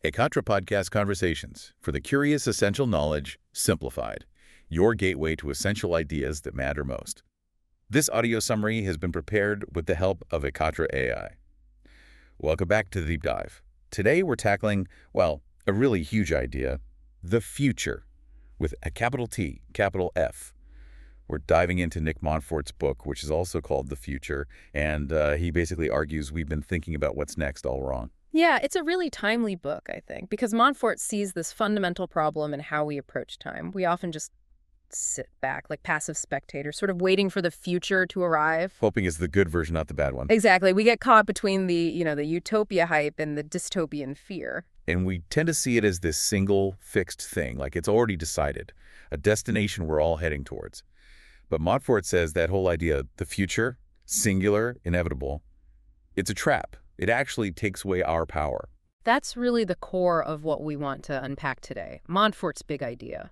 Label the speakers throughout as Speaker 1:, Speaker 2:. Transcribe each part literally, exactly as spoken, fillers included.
Speaker 1: Ekatra Podcast Conversations for the curious essential knowledge simplified. Your gateway to essential ideas that matter most. This audio summary has been prepared with the help of Ekatra A I. Welcome back to the Deep Dive. Today we're tackling, well, a really huge idea, the future, with a capital T, capital F. We're diving into Nick Montfort's book, which is also called The Future, and uh, he basically argues we've been thinking about what's next all wrong.
Speaker 2: Yeah, it's a really timely book, I think, because Montfort sees this fundamental problem in how we approach time. We often just sit back like passive spectators, sort of waiting for the future to arrive.
Speaker 1: Hoping is the good version, not the bad one.
Speaker 2: Exactly. We get caught between the, you know, the utopia hype and the dystopian fear.
Speaker 1: And we tend to see it as this single, fixed thing, like it's already decided, a destination we're all heading towards. But Montfort says that whole idea, the future, singular, inevitable, it's a trap. It actually takes away our power.
Speaker 2: That's really the core of what we want to unpack today, Montfort's big idea.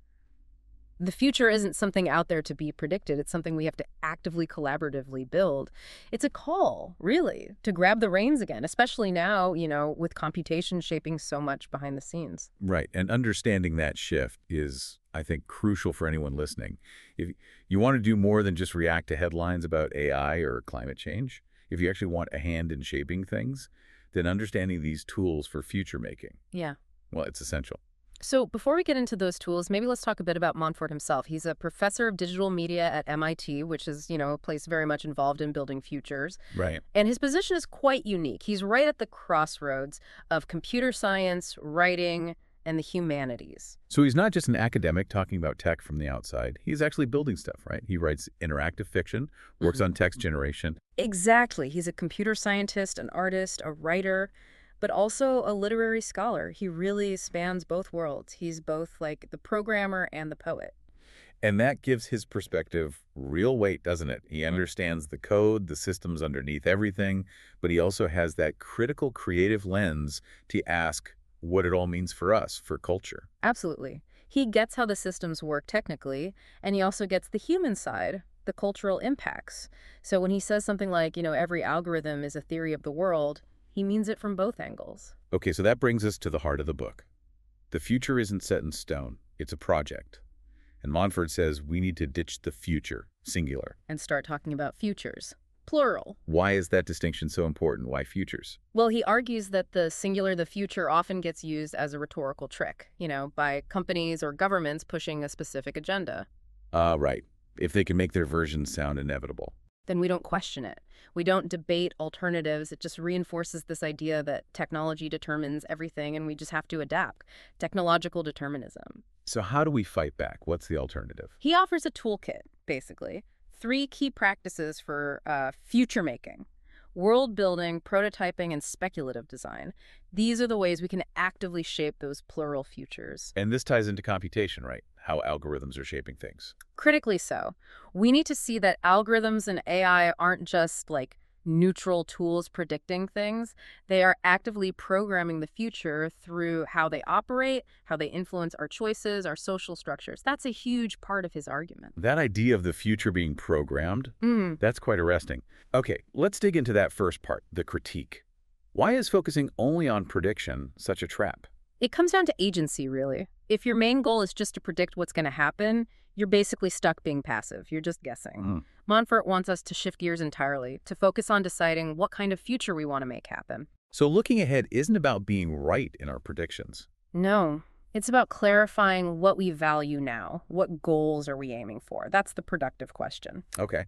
Speaker 2: The future isn't something out there to be predicted. It's something we have to actively, collaboratively build. It's a call, really, to grab the reins again, especially now, you know, with computation shaping so much behind the scenes.
Speaker 1: Right, and understanding that shift is, I think, crucial for anyone listening. If you want to do more than just react to headlines about A I or climate change, if you actually want a hand in shaping things, then understanding these tools for future making,
Speaker 2: Yeah.
Speaker 1: well, it's essential.
Speaker 2: So before we get into those tools, maybe let's talk a bit about Montfort himself. He's a professor of digital media at M I T, which is, you know, a place very much involved in building futures.
Speaker 1: Right.
Speaker 2: And his position is quite unique. He's right at the crossroads of computer science, writing, and the humanities.
Speaker 1: So he's not just an academic talking about tech from the outside. He's actually building stuff, right? He writes interactive fiction, works
Speaker 2: Mhm.
Speaker 1: on text generation.
Speaker 2: Exactly. He's a computer scientist, an artist, a writer, but also a literary scholar. He really spans both worlds. He's both like the programmer and the poet.
Speaker 1: And that gives his perspective real weight, doesn't it? He understands the code, the systems underneath everything, but he also has that critical creative lens to ask what it all means for us, for culture.
Speaker 2: Absolutely. He gets how the systems work technically, and he also gets the human side, the cultural impacts. So when he says something like, you know, every algorithm is a theory of the world, he means it from both angles.
Speaker 1: Okay, so that brings us to the heart of the book. The future isn't set in stone. It's a project. And Montfort says we need to ditch the future, singular.
Speaker 2: And start talking about futures, plural.
Speaker 1: Why is that distinction so important? Why futures?
Speaker 2: Well, he argues that the singular, the future, often gets used as a rhetorical trick, you know, by companies or governments pushing a specific agenda.
Speaker 1: Uh, right. If they can make their versions sound inevitable.
Speaker 2: Then we don't question it. We don't debate alternatives. It just reinforces this idea that technology determines everything and we just have to adapt. Technological determinism.
Speaker 1: So how do we fight back? What's the alternative?
Speaker 2: He offers a toolkit, basically. Three key practices for uh, future making. World building, prototyping, and speculative design. These are the ways we can actively shape those plural futures.
Speaker 1: And this ties into computation, right? How algorithms are shaping things.
Speaker 2: Critically so. We need to see that algorithms and A I aren't just like neutral tools predicting things. They are actively programming the future through how they operate, how they influence our choices, our social structures. That's a huge part of his argument.
Speaker 1: That idea of the future being programmed,
Speaker 2: Mm.
Speaker 1: that's quite arresting. Okay, let's dig into that first part, the critique. Why is focusing only on prediction such a trap?
Speaker 2: It comes down to agency, really. If your main goal is just to predict what's going to happen, you're basically stuck being passive. You're just guessing.
Speaker 1: Mm.
Speaker 2: Montfort wants us to shift gears entirely, to focus on deciding what kind of future we want to make happen.
Speaker 1: So looking ahead isn't about being right in our predictions.
Speaker 2: No, it's about clarifying what we value now. What goals are we aiming for? That's the productive question.
Speaker 1: Okay.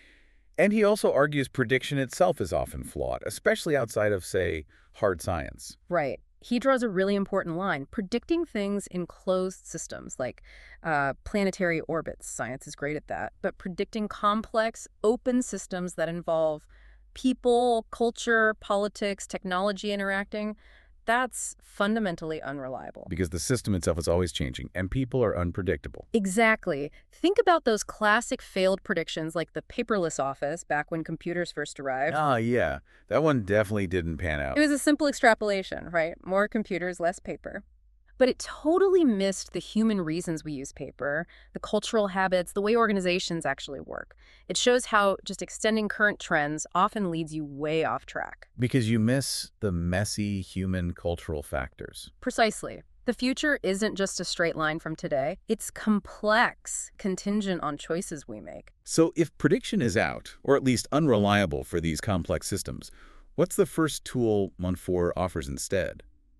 Speaker 1: And he also argues prediction itself is often flawed, especially outside of, say, hard science.
Speaker 2: Right. He draws a really important line. Predicting things in closed systems, like uh, planetary orbits, science is great at that, but predicting complex, open systems that involve people, culture, politics, technology interacting, that's fundamentally unreliable.
Speaker 1: Because the system itself is always changing, and people are unpredictable.
Speaker 2: Exactly. Think about those classic failed predictions like the paperless office back when computers first arrived.
Speaker 1: Ah, yeah. That one definitely didn't pan out.
Speaker 2: It was a simple extrapolation, right? More computers, less paper. But it totally missed the human reasons we use paper, the cultural habits, the way organizations actually work. It shows how just extending current trends often leads you way off track.
Speaker 1: Because you miss the messy human cultural factors.
Speaker 2: Precisely. The future isn't just a straight line from today. It's complex, contingent on choices we make.
Speaker 1: So if prediction is out, or at least unreliable for these complex systems, what's the first tool Montfort offers instead?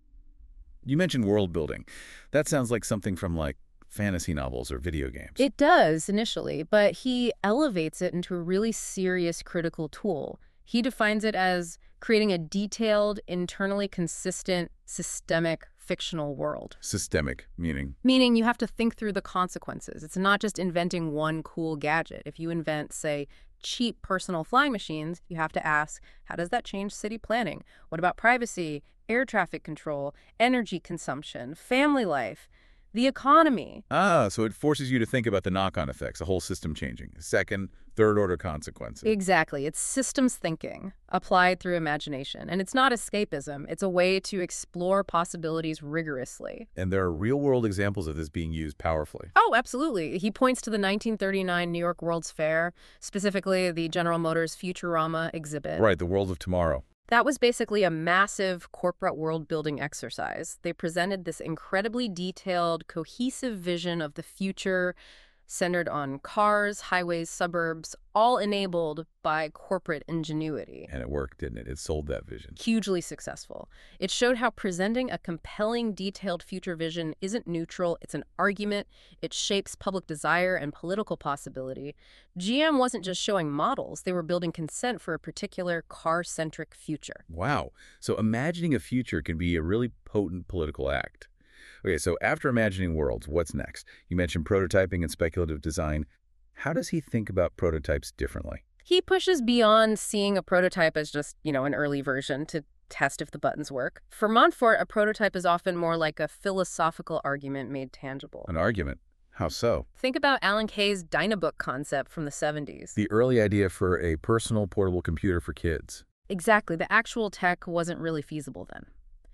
Speaker 1: You mentioned world building. That sounds like something from like fantasy novels or video games.
Speaker 2: It does initially, but he elevates it into a really serious critical tool. He defines it as creating a detailed, internally consistent, systemic, fictional world.
Speaker 1: Systemic, meaning?
Speaker 2: Meaning you have to think through the consequences. It's not just inventing one cool gadget. If you invent, say, cheap personal flying machines, you have to ask, how does that change city planning? What about privacy, air traffic control, energy consumption, family life, the economy?
Speaker 1: Ah, so it forces you to think about the knock-on effects, the whole system changing. Second, third-order consequences.
Speaker 2: Exactly. It's systems thinking applied through imagination. And it's not escapism. It's a way to explore possibilities rigorously.
Speaker 1: And there are real-world examples of this being used powerfully.
Speaker 2: Oh, absolutely. He points to the nineteen thirty-nine New York World's Fair, specifically the General Motors Futurama exhibit.
Speaker 1: Right, the world of tomorrow.
Speaker 2: That was basically a massive corporate world-building exercise. They presented this incredibly detailed, cohesive vision of the future centered on cars, highways, suburbs, all enabled by corporate ingenuity.
Speaker 1: And it worked, didn't it? It sold that vision.
Speaker 2: Hugely successful. It showed how presenting a compelling, detailed future vision isn't neutral. It's an argument. It shapes public desire and political possibility. G M wasn't just showing models. They were building consent for a particular car-centric future.
Speaker 1: Wow. So imagining a future can be a really potent political act. Okay, so after imagining worlds, what's next? You mentioned prototyping and speculative design. How does he think about prototypes differently?
Speaker 2: He pushes beyond seeing a prototype as just, you know, an early version to test if the buttons work. For Montfort, a prototype is often more like a philosophical argument made tangible.
Speaker 1: An argument? How so?
Speaker 2: Think about Alan Kay's Dynabook concept from the seventies.
Speaker 1: The early idea for a personal portable computer for kids.
Speaker 2: Exactly. The actual tech wasn't really feasible then.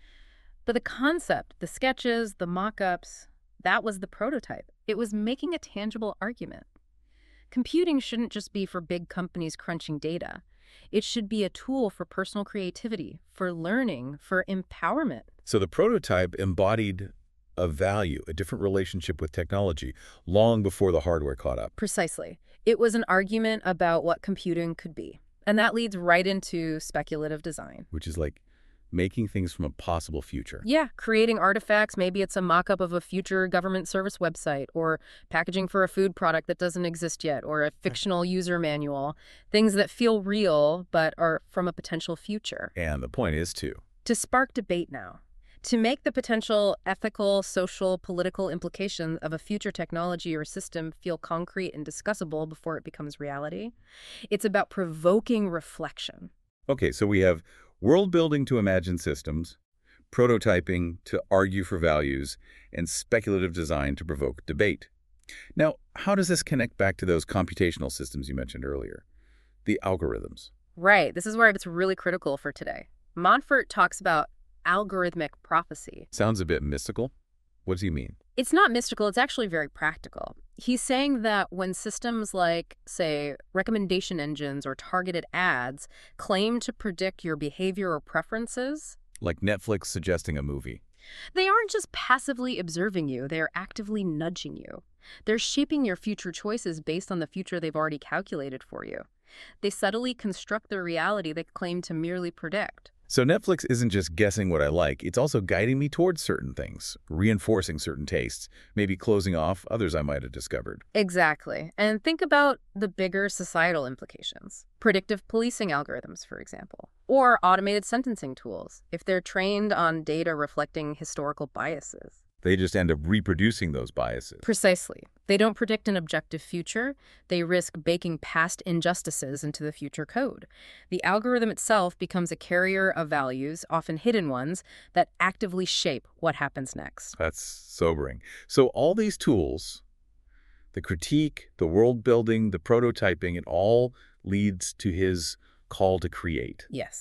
Speaker 2: But the concept, the sketches, the mock-ups, that was the prototype. It was making a tangible argument. Computing shouldn't just be for big companies crunching data. It should be a tool for personal creativity, for learning, for empowerment.
Speaker 1: So the prototype embodied a value, a different relationship with technology, long before the hardware caught up.
Speaker 2: Precisely. It was an argument about what computing could be. And that leads right into speculative design.
Speaker 1: Which is like making things from a possible future.
Speaker 2: Yeah, creating artifacts. Maybe it's a mock-up of a future government service website, or packaging for a food product that doesn't exist yet, or a fictional user manual. Things that feel real, but are from a potential future.
Speaker 1: And the point is to...
Speaker 2: To spark debate now. To make the potential ethical, social, political implications of a future technology or system feel concrete and discussable before it becomes reality. It's about provoking reflection.
Speaker 1: Okay, so we have world building to imagine systems, prototyping to argue for values, and speculative design to provoke debate. Now, how does this connect back to those computational systems you mentioned earlier, the algorithms?
Speaker 2: Right. This is where it's really critical for today. Montfort talks about algorithmic prophecy.
Speaker 1: Sounds a bit mystical. What does he mean?
Speaker 2: It's not mystical. It's actually very practical. He's saying that when systems like, say, recommendation engines or targeted ads claim to predict your behavior or preferences...
Speaker 1: Like Netflix suggesting a movie.
Speaker 2: They aren't just passively observing you. They're actively nudging you. They're shaping your future choices based on the future they've already calculated for you. They subtly construct the reality they claim to merely predict.
Speaker 1: So Netflix isn't just guessing what I like, it's also guiding me towards certain things, reinforcing certain tastes, maybe closing off others I might have discovered.
Speaker 2: Exactly. And think about the bigger societal implications. Predictive policing algorithms, for example, or automated sentencing tools, if they're trained on data reflecting historical biases.
Speaker 1: They just end up reproducing those biases.
Speaker 2: Precisely. They don't predict an objective future. They risk baking past injustices into the future code. The algorithm itself becomes a carrier of values, often hidden ones, that actively shape what happens next.
Speaker 1: That's sobering. So all these tools, the critique, the world building, the prototyping, it all leads to his call to create.
Speaker 2: Yes.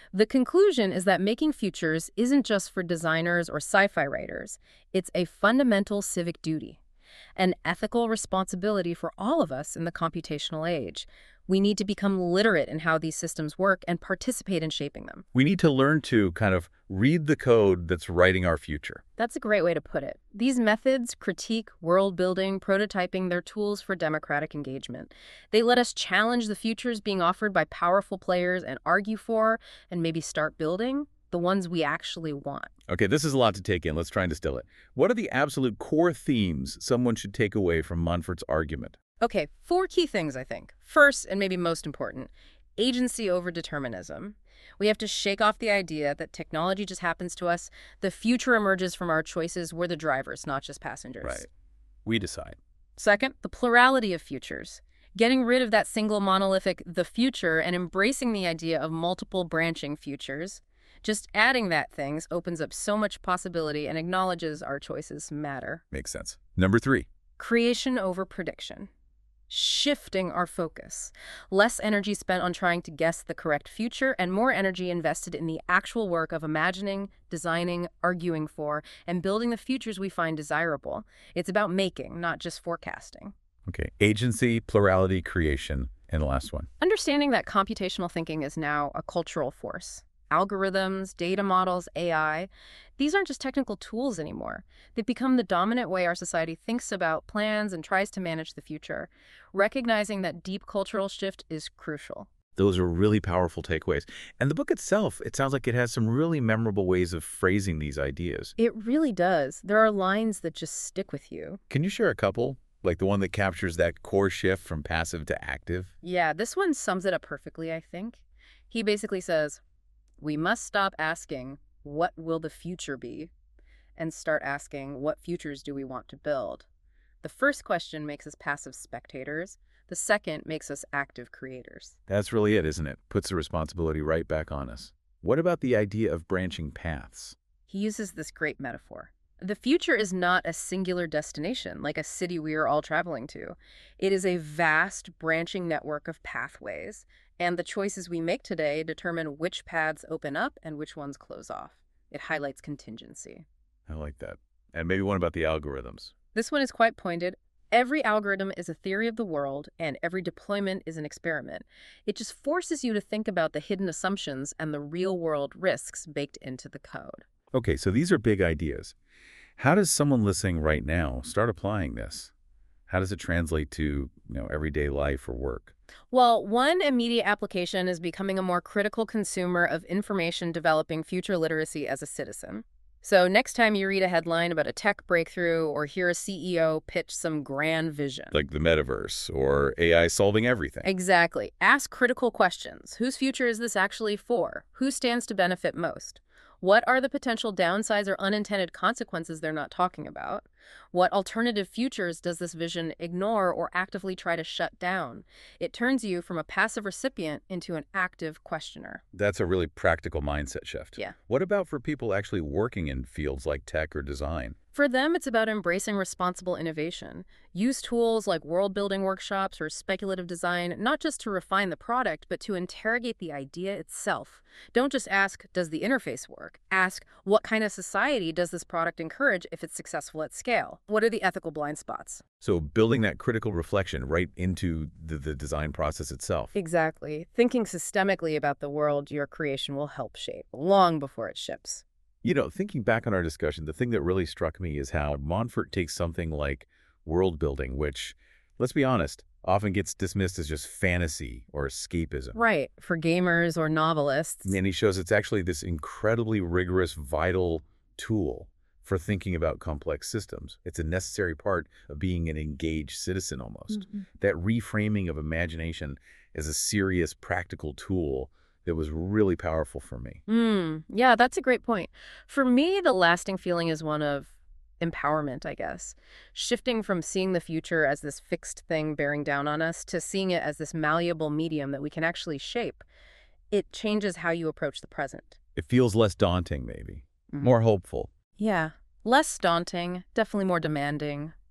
Speaker 2: The conclusion is that making futures isn't just for designers or sci-fi writers. It's a fundamental civic duty, an ethical responsibility for all of us in the computational age. We need to become literate in how these systems work and participate in shaping them.
Speaker 1: We need to learn to kind of read the code that's writing our future.
Speaker 2: That's a great way to put it. These methods, critique, world building, prototyping, they're tools for democratic engagement. They let us challenge the futures being offered by powerful players and argue for, and maybe start building, the ones we actually want.
Speaker 1: Okay, this is a lot to take in. Let's try and distill it. What are the absolute core themes someone should take away from Montfort's argument?
Speaker 2: Okay, four key things, I think. First, and maybe most important, agency over determinism. We have to shake off the idea that technology just happens to us. The future emerges from our choices. We're the drivers, not just passengers.
Speaker 1: Right. We decide.
Speaker 2: Second, the plurality of futures. Getting rid of that single monolithic the future and embracing the idea of multiple branching futures. Just adding that things opens up so much possibility and acknowledges our choices matter.
Speaker 1: Makes sense. Number three.
Speaker 2: Creation over prediction. Shifting our focus. Less energy spent on trying to guess the correct future and more energy invested in the actual work of imagining, designing, arguing for, and building the futures we find desirable. It's about making, not just forecasting.
Speaker 1: Okay, agency, plurality, creation, and the last one.
Speaker 2: Understanding that computational thinking is now a cultural force. Algorithms, data models, A I, these aren't just technical tools anymore. They've become the dominant way our society thinks about, plans, and tries to manage the future. Recognizing that deep cultural shift is crucial.
Speaker 1: Those are really powerful takeaways. And the book itself, it sounds like it has some really memorable ways of phrasing these ideas.
Speaker 2: It really does. There are lines that just stick with you.
Speaker 1: Can you share a couple? Like the one that captures that core shift from passive to active?
Speaker 2: Yeah, this one sums it up perfectly, I think. He basically says, we must stop asking, what will the future be? And start asking, what futures do we want to build? The first question makes us passive spectators. The second makes us active creators.
Speaker 1: That's really it, isn't it? Puts the responsibility right back on us. What about the idea of branching paths?
Speaker 2: He uses this great metaphor. The future is not a singular destination, like a city we are all traveling to. It is a vast, branching network of pathways, and the choices we make today determine which paths open up and which ones close off. It highlights contingency.
Speaker 1: I like that. And maybe one about the algorithms.
Speaker 2: This one is quite pointed. Every algorithm is a theory of the world, and every deployment is an experiment. It just forces you to think about the hidden assumptions and the real-world risks baked into the code.
Speaker 1: Okay, so these are big ideas. How does someone listening right now start applying this? How does it translate to, you know, everyday life or work?
Speaker 2: Well, one immediate application is becoming a more critical consumer of information, developing future literacy as a citizen. So next time you read a headline about a tech breakthrough or hear a C E O pitch some grand vision.
Speaker 1: Like the metaverse or A I solving everything.
Speaker 2: Exactly. Ask critical questions. Whose future is this actually for? Who stands to benefit most? What are the potential downsides or unintended consequences they're not talking about? What alternative futures does this vision ignore or actively try to shut down? It turns you from a passive recipient into an active questioner.
Speaker 1: That's a really practical mindset shift.
Speaker 2: Yeah.
Speaker 1: What about for people actually working in fields like tech or design?
Speaker 2: For them, it's about embracing responsible innovation. Use tools like world-building workshops or speculative design, not just to refine the product, but to interrogate the idea itself. Don't just ask, does the interface work? Ask, what kind of society does this product encourage if it's successful at scale? What are the ethical blind spots?
Speaker 1: So building that critical reflection right into the, the design process itself.
Speaker 2: Exactly. Thinking systemically about the world your creation will help shape, long before it ships.
Speaker 1: You know, thinking back on our discussion, the thing that really struck me is how Montfort takes something like world building, which, let's be honest, often gets dismissed as just fantasy or escapism.
Speaker 2: Right, for gamers or novelists.
Speaker 1: And he shows it's actually this incredibly rigorous, vital tool for thinking about complex systems. It's a necessary part of being an engaged citizen almost.
Speaker 2: Mm-hmm.
Speaker 1: That reframing of imagination as a serious, practical tool that was really powerful for me.
Speaker 2: Mm, yeah, that's a great point. For me, the lasting feeling is one of empowerment, I guess. Shifting from seeing the future as this fixed thing bearing down on us to seeing it as this malleable medium that we can actually shape. It changes how you approach the present.
Speaker 1: It feels less daunting, maybe.
Speaker 2: Mm-hmm.
Speaker 1: More hopeful.
Speaker 2: Yeah, less daunting, definitely more demanding,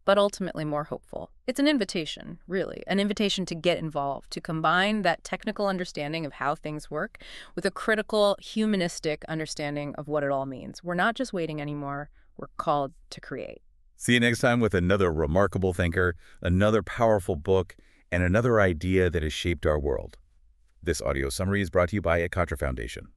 Speaker 2: but ultimately more hopeful. It's an invitation, really, an invitation to get involved, to combine that technical understanding of how things work with a critical, humanistic understanding of what it all means. We're not just waiting anymore, we're called to create.
Speaker 1: See you next time with another remarkable thinker, another powerful book, and another idea that has shaped our world. This audio summary is brought to you by Ekatra Foundation.